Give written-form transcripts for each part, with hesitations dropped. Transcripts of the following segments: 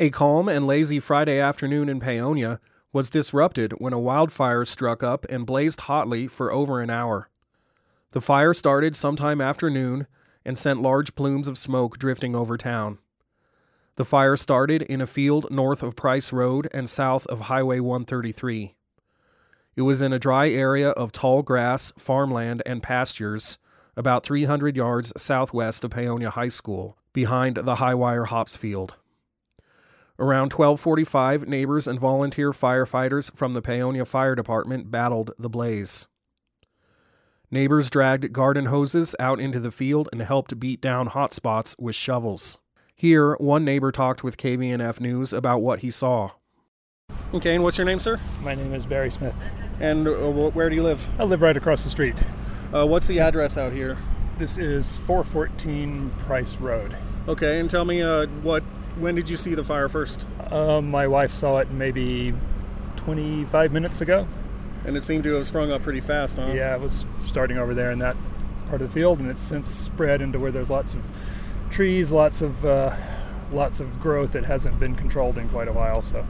A calm and lazy Friday afternoon in Paonia was disrupted when a wildfire struck up and blazed hotly for over an hour. The fire started sometime after noon and sent large plumes of smoke drifting over town. The fire started in a field north of Price Road and south of Highway 133. It was in a dry area of tall grass, farmland, and pastures about 300 yards southwest of Paonia High School, behind the high-wire hops field. Around 12:45, neighbors and volunteer firefighters from the Paonia Fire Department battled the blaze. Neighbors dragged garden hoses out into the field and helped beat down hot spots with shovels. Here, one neighbor talked with KVNF News about what he saw. Okay, and what's your name, sir? My name is Barry Smith. And where do you live? I live right across the street. What's the address out here? This is 414 Price Road. Okay, and tell me when did you see the fire first? My wife saw it maybe 25 minutes ago. And it seemed to have sprung up pretty fast, huh? Yeah, it was starting over there in that part of the field, and it's since spread into where there's lots of trees, lots of growth that hasn't been controlled in quite a while. So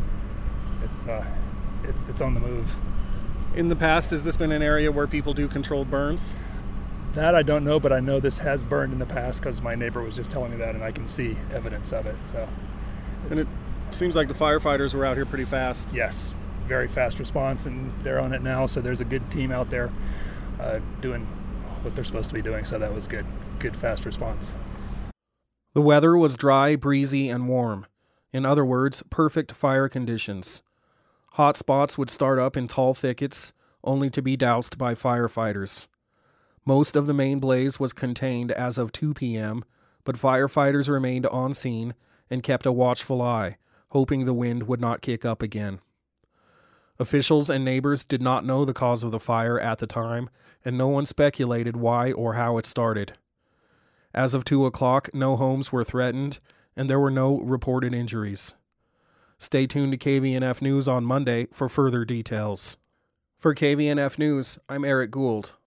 it's on the move. In the past, has this been an area where people do controlled burns? That I don't know, but I know this has burned in the past because my neighbor was just telling me that, and I can see evidence of it. So, and it seems like the firefighters were out here pretty fast. Yes, very fast response, and they're on it now. So there's a good team out there doing what they're supposed to be doing. So that was good fast response. The weather was dry, breezy, and warm. In other words, perfect fire conditions. Hot spots would start up in tall thickets, only to be doused by firefighters. Most of the main blaze was contained as of 2 p.m., but firefighters remained on scene and kept a watchful eye, hoping the wind would not kick up again. Officials and neighbors did not know the cause of the fire at the time, and no one speculated why or how it started. As of 2 o'clock, no homes were threatened, and there were no reported injuries. Stay tuned to KVNF News on Monday for further details. For KVNF News, I'm Eric Gould.